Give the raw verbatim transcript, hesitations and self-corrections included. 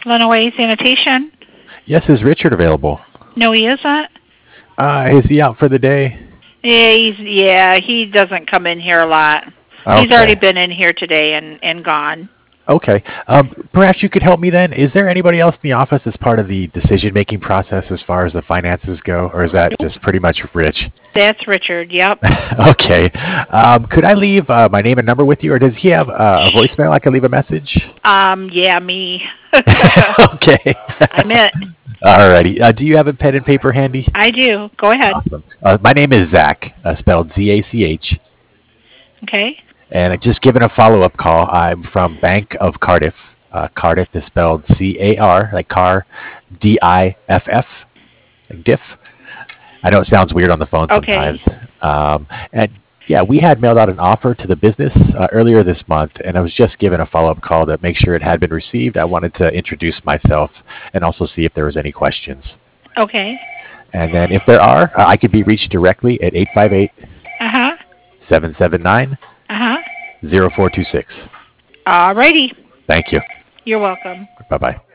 Lenawee Sanitation. Yes, is Richard available? No, he isn't. Uh, is he out for the day? Yeah, he's yeah. He doesn't come in here a lot. He's already Okay. been in here today and and gone. Okay. Um, perhaps you could help me then. Is there anybody else in the office as part of the decision-making process as far as the finances go, or is that Nope. just pretty much Rich? That's Richard. Yep. Okay. Um, could I leave uh, my name and number with you, or does he have uh, a voicemail I could leave a message? Um. Yeah, me. Okay. I'm it. Alrighty. Uh, do you have a pen and paper handy? I do. Go ahead. Awesome. Uh, my name is Zach, uh, spelled Z A C H, Okay. and I just given a follow-up call. I'm from Bank of Cardiff. Uh, Cardiff is spelled C A R, like car, D I F F, like diff. I know it sounds weird on the phone Okay. sometimes. Um, and yeah, we had mailed out an offer to the business uh, earlier this month, and I was just given a follow-up call to make sure it had been received. I wanted to introduce myself and also see if there was any questions. Okay. And then if there are, uh, I could be reached directly at eight five eight, Uh huh. seven seven nine, Uh huh. zero four two six. Alrighty. Thank you. You're welcome. Bye-bye.